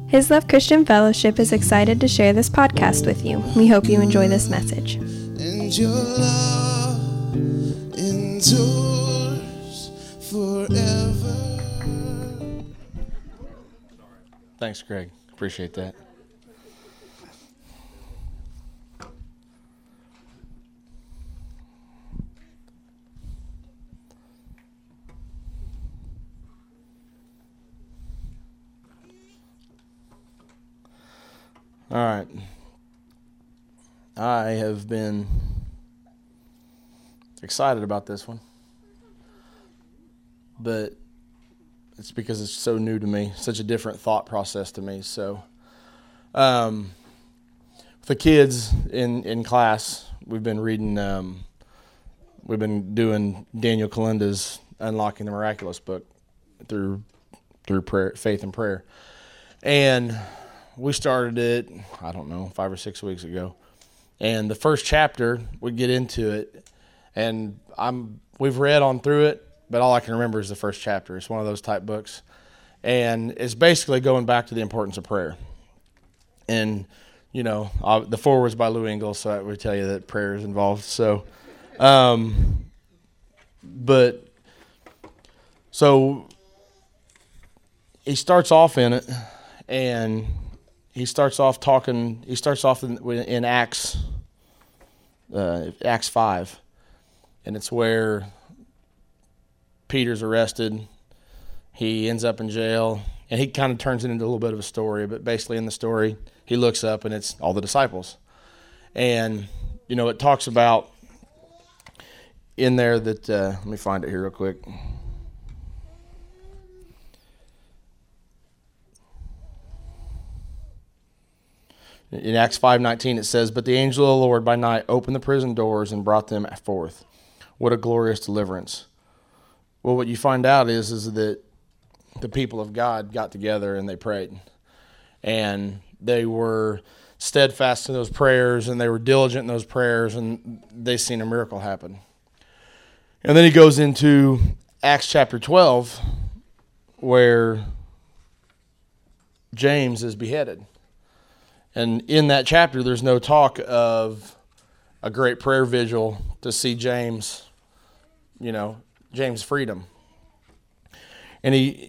His Love Christian Fellowship is excited to share this podcast with you. We hope you enjoy this message. And your love endures forever. Thanks, Greg. Appreciate that. All right. I have been excited about this one, but it's because it's so new to me, such a different thought process to me. So, with the kids in class, we've been reading, we've been doing Daniel Kalenda's Unlocking the Miraculous book through prayer, faith and prayer, and we started it, I don't know, 5 or 6 weeks ago. And the first chapter, we get into it, and we've read on through it, but all I can remember is the first chapter. It's one of those type books. And it's basically going back to the importance of prayer. And, you know, the foreword's by Lou Engle, so I would tell you that prayer is involved. So, so he starts off in it, and he starts off in Acts 5, and it's where Peter's arrested. He ends up in jail, and he kind of turns it into a little bit of a story, but basically in the story, he looks up, and it's all the disciples. And, you know, it talks about in there that, let me find it here real quick. In Acts 5:19 it says, "But the angel of the Lord by night opened the prison doors and brought them forth." What a glorious deliverance. Well, what you find out is that the people of God got together and they prayed. And they were steadfast in those prayers, and they were diligent in those prayers, and they seen a miracle happen. And then he goes into Acts chapter 12, where James is beheaded. And in that chapter, there's no talk of a great prayer vigil to see James, you know, James' freedom. And he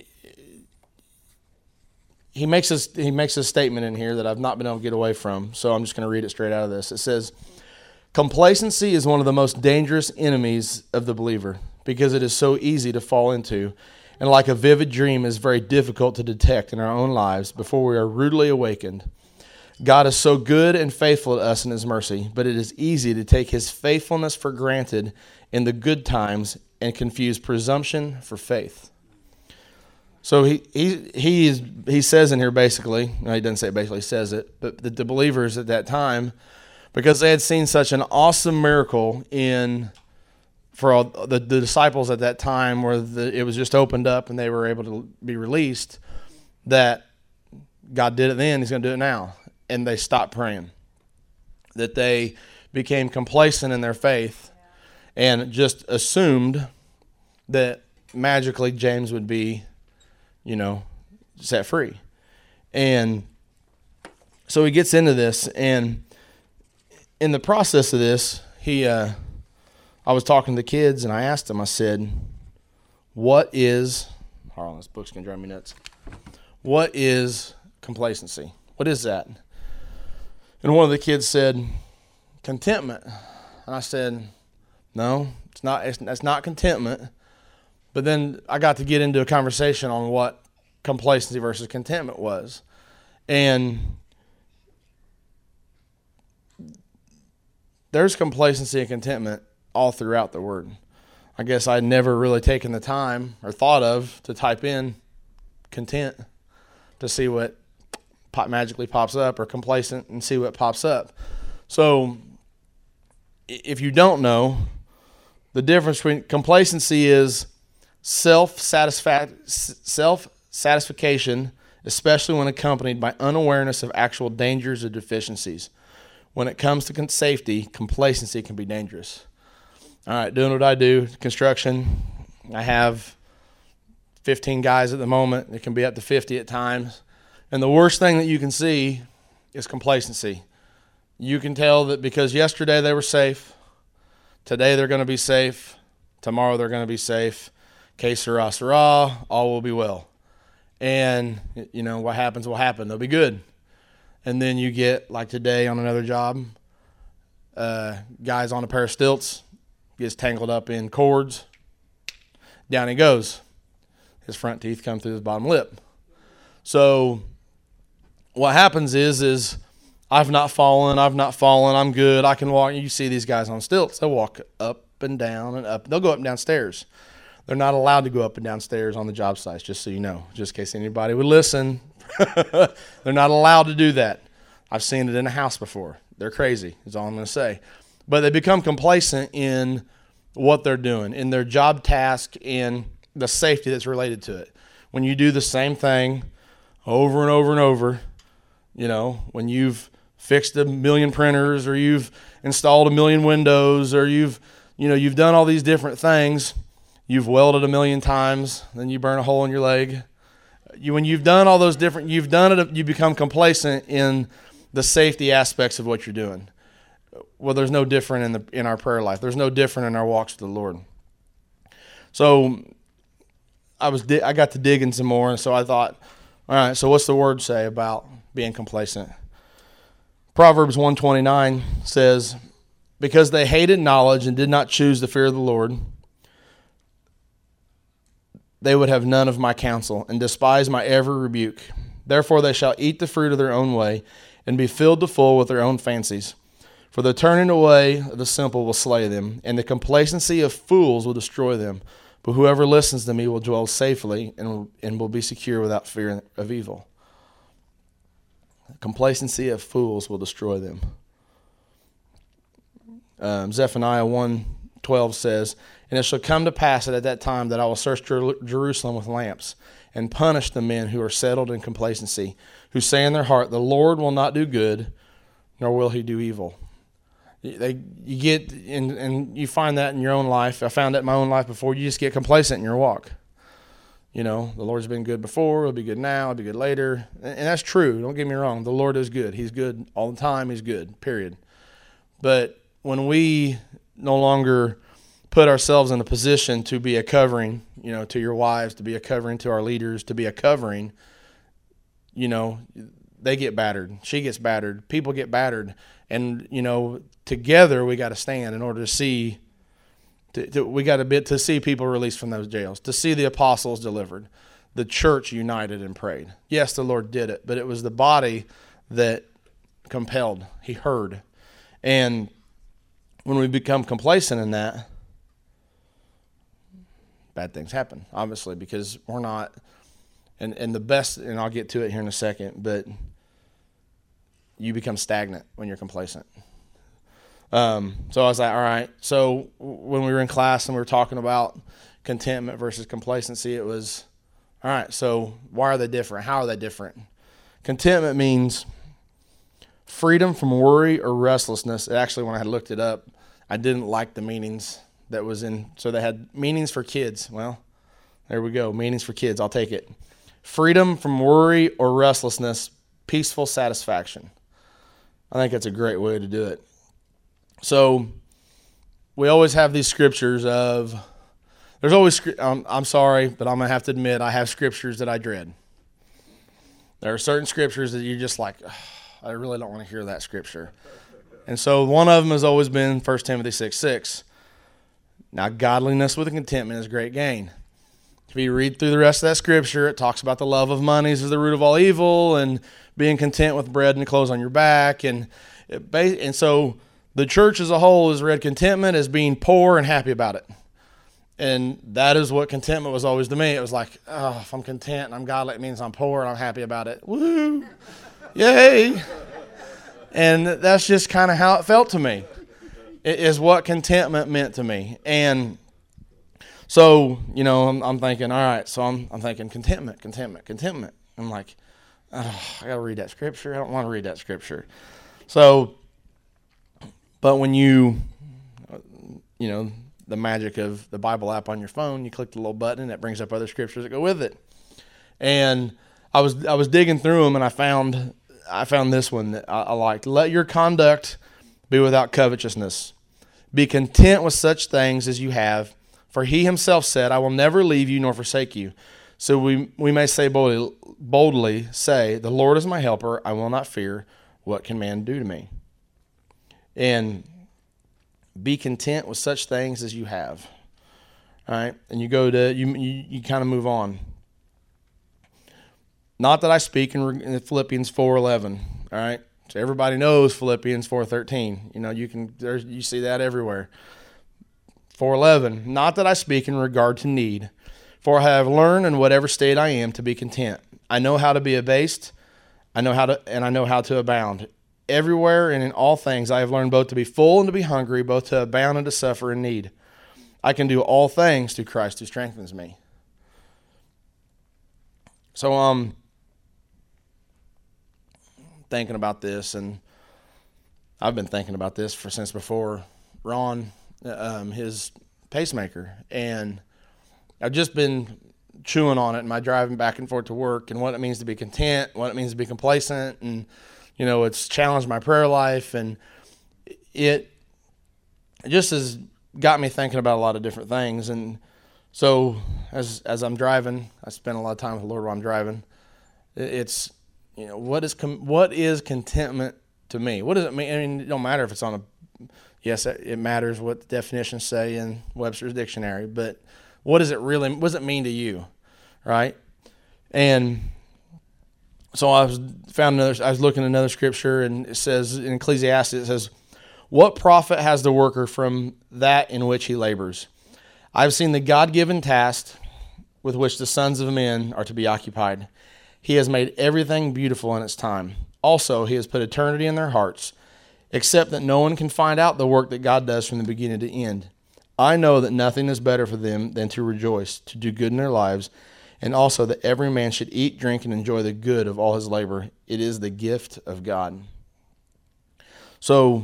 makes a statement in here that I've not been able to get away from, so I'm just going to read it straight out of this. It says, "Complacency is one of the most dangerous enemies of the believer because it is so easy to fall into, and like a vivid dream is very difficult to detect in our own lives before we are rudely awakened. God is so good and faithful to us in His mercy, but it is easy to take His faithfulness for granted in the good times and confuse presumption for faith." So he says in here basically, no, he doesn't say it basically, he says it, but the believers at that time, because they had seen such an awesome miracle for all the disciples at that time, where it was just opened up and they were able to be released, that God did it then, He's going to do it now. And they stopped praying, that they became complacent in their faith and just assumed that magically James would be, you know, set free. And so he gets into this, and in the process of this, I was talking to the kids, and I asked them, I said, hold on, this book's going to drive me nuts. What is complacency? What is that? And one of the kids said, contentment. And I said, no, it's not. That's not contentment. But then I got to get into a conversation on what complacency versus contentment was. And there's complacency and contentment all throughout the Word. I guess I'd never really taken the time or thought of to type in content to see what magically pops up, or complacent and see what pops up. So if you don't know, the difference between complacency is self-satisfaction, especially when accompanied by unawareness of actual dangers or deficiencies. When it comes to safety, complacency can be dangerous. All right, doing what I do, construction, I have 15 guys at the moment. It can be up to 50 at times. And the worst thing that you can see is complacency. You can tell that because yesterday they were safe, today they're going to be safe, tomorrow they're going to be safe. Que sera, sera, all will be well. And, what happens will happen. They'll be good. And then you get, like today on another job, guy's on a pair of stilts, gets tangled up in cords, down he goes. His front teeth come through his bottom lip. So what happens is I've not fallen, I'm good, I can walk. You see these guys on stilts, they'll walk up and down and up. They'll go up and down stairs. They're not allowed to go up and down stairs on the job sites, just so you know, just in case anybody would listen. They're not allowed to do that. I've seen it in a house before. They're crazy, is all I'm going to say. But they become complacent in what they're doing, in their job task, in the safety that's related to it. When you do the same thing over and over and over, when you've fixed 1 million printers, or you've installed 1 million windows, or you've done all these different things, you've welded 1 million times, then you burn a hole in your leg. When you've done all those different, you become complacent in the safety aspects of what you're doing. Well, there's no different in our prayer life. There's no different in our walks with the Lord. So I got to digging some more, and so I thought, all right, so what's the word say about being complacent? Proverbs 1:29 says, because they hated knowledge and did not choose the fear of the Lord, they would have none of my counsel, and despise my every rebuke. Therefore they shall eat the fruit of their own way, and be filled to full with their own fancies. For the turning away of the simple will slay them, and the complacency of fools will destroy them. But whoever listens to me will dwell safely, and will be secure without fear of evil. The complacency of fools will destroy them. Zephaniah 1:12 says, and it shall come to pass at that time that I will search Jerusalem with lamps, and punish the men who are settled in complacency, who say in their heart, the Lord will not do good, nor will he do evil. You get, and you find that in your own life. I found that in my own life before. You just get complacent in your walk. The Lord's been good before, he'll be good now, he'll be good later. And that's true, don't get me wrong. The Lord is good. He's good all the time, he's good, period. But when we no longer put ourselves in a position to be a covering, to your wives, to be a covering to our leaders, to be a covering, they get battered. She gets battered. People get battered. And, together we got to stand in order to see, we got to see people released from those jails, to see the apostles delivered, the church united and prayed. Yes, the Lord did it, but it was the body that compelled. He heard. And when we become complacent in that, bad things happen, obviously, because we're not, and the best, and I'll get to it here in a second, but you become stagnant when you're complacent. So I was like, all right, so when we were in class and we were talking about contentment versus complacency, it was, all right, so why are they different? How are they different? Contentment means freedom from worry or restlessness. Actually, when I had looked it up, I didn't like the meanings that was in, so they had meanings for kids. Well, there we go, meanings for kids, I'll take it. Freedom from worry or restlessness, peaceful satisfaction. I think that's a great way to do it. So we always have these scriptures of, there's always, I'm sorry, but I'm going to have to admit I have scriptures that I dread. There are certain scriptures that you're just like, I really don't want to hear that scripture. And so one of them has always been 1 Timothy 6:6. Now, godliness with contentment is great gain. If you read through the rest of that scripture, it talks about the love of money is the root of all evil, and being content with bread and clothes on your back. And so the church as a whole has read contentment as being poor and happy about it. And that is what contentment was always to me. It was like, oh, if I'm content and I'm godly, it means I'm poor and I'm happy about it. Woo! Yay! And that's just kind of how it felt to me. It is what contentment meant to me. And so, I'm thinking, all right, so I'm thinking contentment. I'm like, oh, I got to read that scripture. I don't want to read that scripture. So, but when the magic of the Bible app on your phone, you click the little button and it brings up other scriptures that go with it. And I was digging through them, and I found this one that I liked. Let your conduct be without covetousness. Be content with such things as you have, for he himself said, I will never leave you nor forsake you. So we may say boldly say, the Lord is my helper, I will not fear. What can man do to me? And be content with such things as you have. All right, and you go to you kind of move on. Not that I speak in Philippians 4:11. All right, so everybody knows Philippians 4:13. You know, you see that everywhere. 4:11. Not that I speak in regard to need, for I have learned in whatever state I am to be content. I know how to be abased, I know how to abound. Everywhere and in all things I have learned both to be full and to be hungry, both to abound and to suffer in need. I can do all things through Christ who strengthens me. So thinking about this, and I've been thinking about this since before Ron, his pacemaker, and I've just been chewing on it in my driving back and forth to work, and what it means to be content, what it means to be complacent, and it's challenged my prayer life, and it just has got me thinking about a lot of different things. And so as I'm driving, I spend a lot of time with the Lord while I'm driving. It's what is contentment to me? What does it mean? I mean, it don't matter if it's on yes, it matters what the definitions say in Webster's dictionary, but what does it mean to you, right? And so I was looking at another scripture, and it says in Ecclesiastes, it says, what profit has the worker from that in which he labors? I've seen the God-given task with which the sons of men are to be occupied. He has made everything beautiful in its time. Also, he has put eternity in their hearts, except that no one can find out the work that God does from the beginning to end. I know that nothing is better for them than to rejoice, to do good in their lives, and also that every man should eat, drink, and enjoy the good of all his labor. It is the gift of God. So,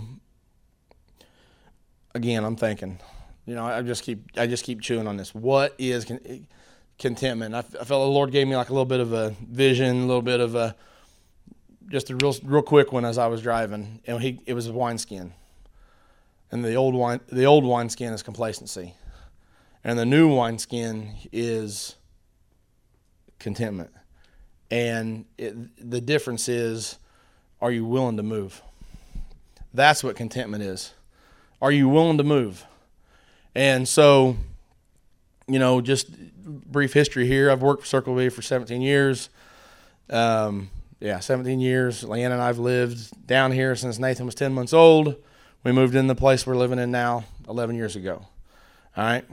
again, I'm thinking, I just keep chewing on this. What is contentment? I felt the Lord gave me like a little bit of a vision, a little bit of just a real quick one as I was driving, and it was a wineskin, and the old wineskin is complacency, and the new wineskin is contentment. And the difference is, are you willing to move? That's what contentment is. Are you willing to move? And so, just brief history here. I've worked for Circle B for 17 years. 17 years. Leanne and I have lived down here since Nathan was 10 months old. We moved in the place we're living in now 11 years ago. All right.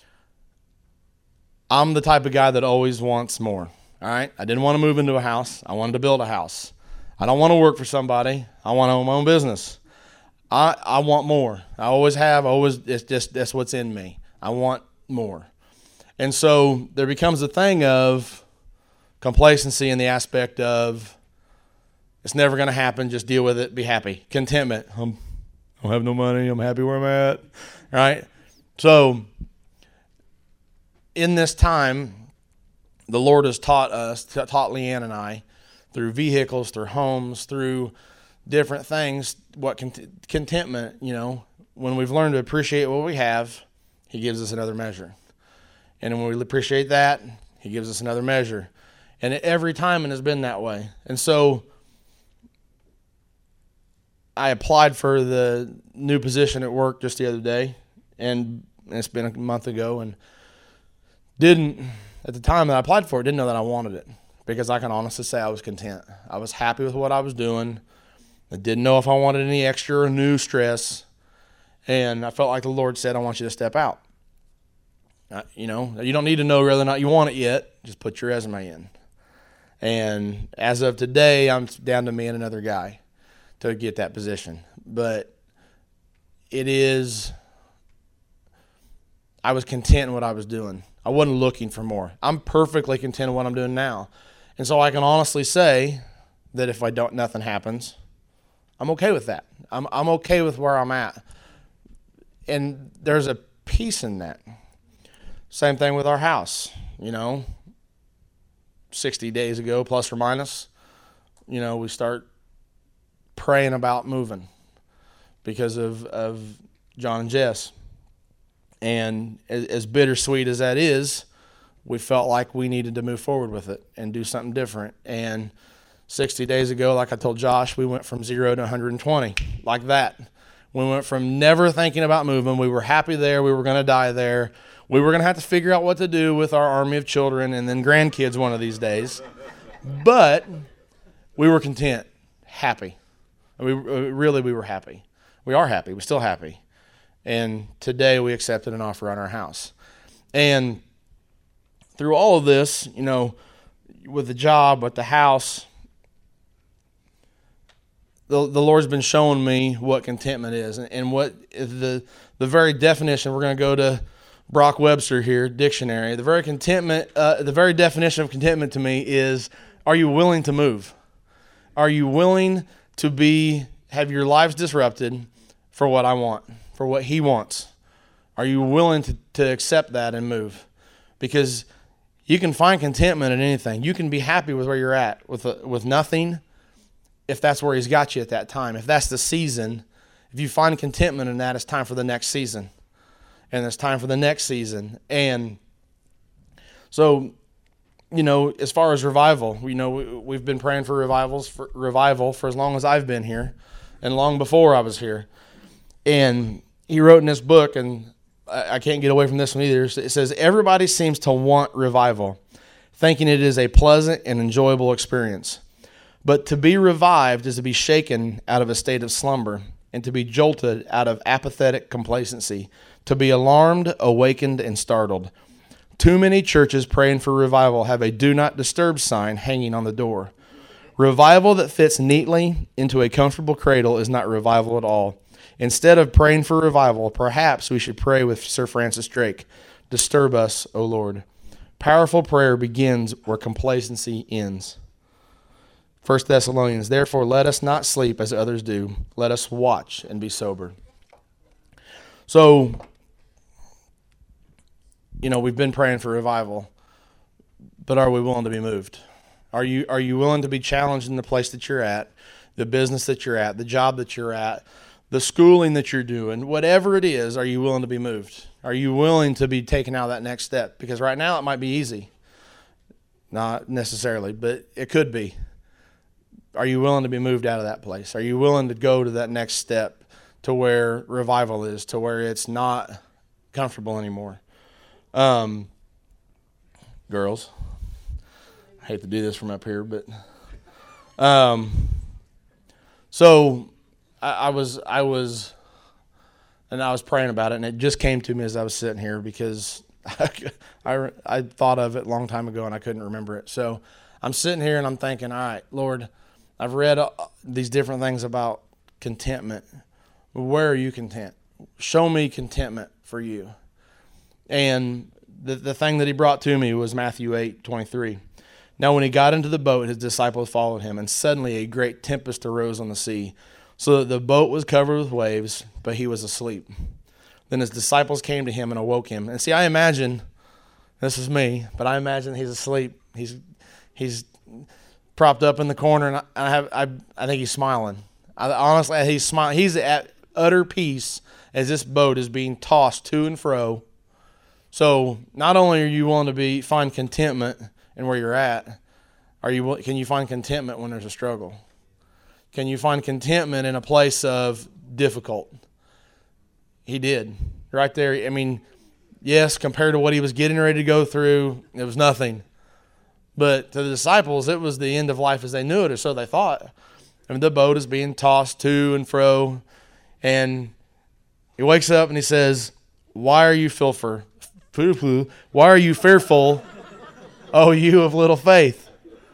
I'm the type of guy that always wants more. All right. I didn't want to move into a house. I wanted to build a house. I don't want to work for somebody. I want to own my own business. I want more. I always have. That's what's in me. I want more. And so there becomes a thing of complacency in the aspect of it's never going to happen. Just deal with it. Be happy. Contentment. I don't have no money. I'm happy where I'm at. Right? So in this time, the Lord has taught Leanne and I, through vehicles, through homes, through different things, what contentment, when we've learned to appreciate what we have, he gives us another measure. And when we appreciate that, he gives us another measure. And every time it has been that way. And so I applied for the new position at work just the other day, and it's been a month ago, and at the time that I applied for it, didn't know that I wanted it, because I can honestly say I was content. I was happy with what I was doing. I didn't know if I wanted any extra or new stress, and I felt like the Lord said, I want you to step out. You don't need to know whether or not you want it yet. Just put your resume in. And as of today, I'm down to me and another guy to get that position. But I was content in what I was doing. I wasn't looking for more. I'm perfectly content in what I'm doing now. And so I can honestly say that if nothing happens, I'm okay with that. I'm okay with where I'm at. And there's a peace in that. Same thing with our house, 60 days ago, plus or minus, we start praying about moving because of John and Jess. And as bittersweet as that is, we felt like we needed to move forward with it and do something different. And 60 days ago, like I told Josh, we went from 0 to 120, like that. We went from never thinking about moving. We were happy there. We were going to die there. We were going to have to figure out what to do with our army of children and then grandkids one of these days. But we were content, happy. We were happy. We are happy. We're still happy. And today we accepted an offer on our house. And through all of this, with the job, with the house, the Lord's been showing me what contentment is. And what the very definition, we're going to go to Brock Webster here, dictionary. The very definition of contentment to me is, are you willing to move? Are you willing to have your lives disrupted for what I want, for what He wants? Are you willing to accept that and move? Because you can find contentment in anything. You can be happy with where you're at, with nothing, if that's where He's got you at that time. If that's the season, if you find contentment in that, it's time for the next season. And it's time for the next season. And so, as far as revival, we've been praying for revival for as long as I've been here and long before I was here. And he wrote in this book, and I can't get away from this one either. It says, everybody seems to want revival, thinking it is a pleasant and enjoyable experience. But to be revived is to be shaken out of a state of slumber and to be jolted out of apathetic complacency, to be alarmed, awakened, and startled. Too many churches praying for revival have a do not disturb sign hanging on the door. Revival that fits neatly into a comfortable cradle is not revival at all. Instead of praying for revival, perhaps we should pray with Sir Francis Drake, disturb us, O Lord. Powerful prayer begins where complacency ends. 1 Thessalonians, therefore let us not sleep as others do. Let us watch and be sober. So, we've been praying for revival, but are we willing to be moved? Are you willing to be challenged in the place that you're at, the business that you're at, the job that you're at, the schooling that you're doing, whatever it is, are you willing to be moved? Are you willing to be taken out of that next step? Because right now it might be easy. Not necessarily, but it could be. Are you willing to be moved out of that place? Are you willing to go to that next step to where revival is, to where it's not comfortable anymore? Girls, I hate to do this from up here, but so I was praying about it, and it just came to me as I was sitting here because I thought of it a long time ago and I couldn't remember it. So I'm sitting here and I'm thinking, all right, Lord, I've read these different things about contentment. Where are you content? Show me contentment for you. And the thing that he brought to me was Matthew 8:23. Now when he got into the boat, his disciples followed him, and suddenly a great tempest arose on the sea, so that the boat was covered with waves, but he was asleep. Then his disciples came to him and awoke him. And see, I imagine, this is me, but I imagine he's asleep. He's propped up in the corner, and I think he's smiling. Honestly, he's smiling. He's at utter peace as this boat is being tossed to and fro. So not only are you willing to find contentment in where you're at, can you find contentment when there's a struggle? Can you find contentment in a place of difficult? He did. Right there. I mean, yes, compared to what he was getting ready to go through, it was nothing. But to the disciples, it was the end of life as they knew it, or so they thought. I mean, the boat is being tossed to and fro, and he wakes up and he says, why are you fearful? Why are you fearful, O you of little faith?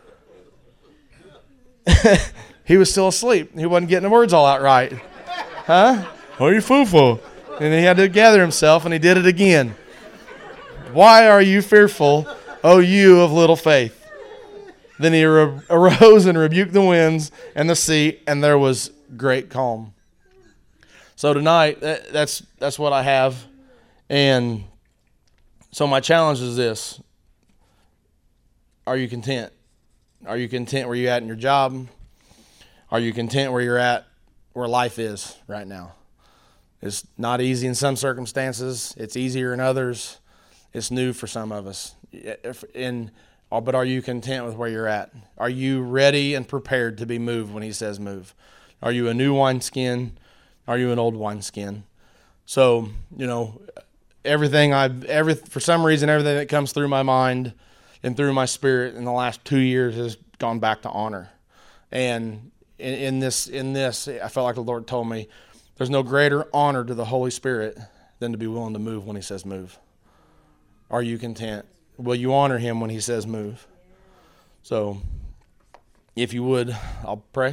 He was still asleep. He wasn't getting the words all out right. Huh? Why are you fearful? And he had to gather himself, and he did it again. Why are you fearful, O you of little faith? Then he arose and rebuked the winds and the sea, and there was great calm. So tonight, that's what I have. And so my challenge is this. Are you content? Are you content where you're at in your job? Are you content where you're at, where life is right now? It's not easy in some circumstances. It's easier in others. It's new for some of us. But are you content with where you're at? Are you ready and prepared to be moved when he says move? Are you a new wineskin? Are you an old wineskin? So, for some reason, everything that comes through my mind and through my spirit in the last 2 years has gone back to honor. And in this, I felt like the Lord told me, there's no greater honor to the Holy Spirit than to be willing to move when he says move. Are you content? Will you honor him when he says move? So, if you would, I'll pray.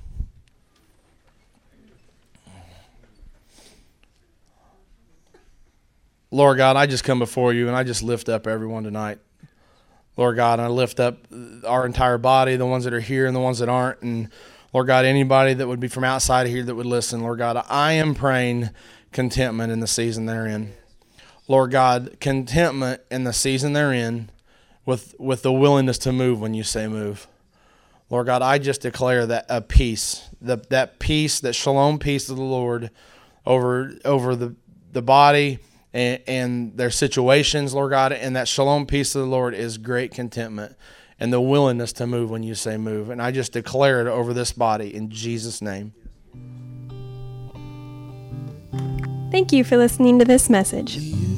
Lord God, I just come before you and I just lift up everyone tonight. Lord God, I lift up our entire body, the ones that are here and the ones that aren't. And Lord God, anybody that would be from outside of here that would listen, Lord God, I am praying contentment in the season they're in. Lord God, contentment in the season they're in with the willingness to move when you say move. Lord God, I just declare that a peace, that peace, that shalom peace of the Lord over the body and their situations, Lord God, and that shalom peace of the Lord is great contentment and the willingness to move when you say move. And I just declare it over this body in Jesus' name. Thank you for listening to this message.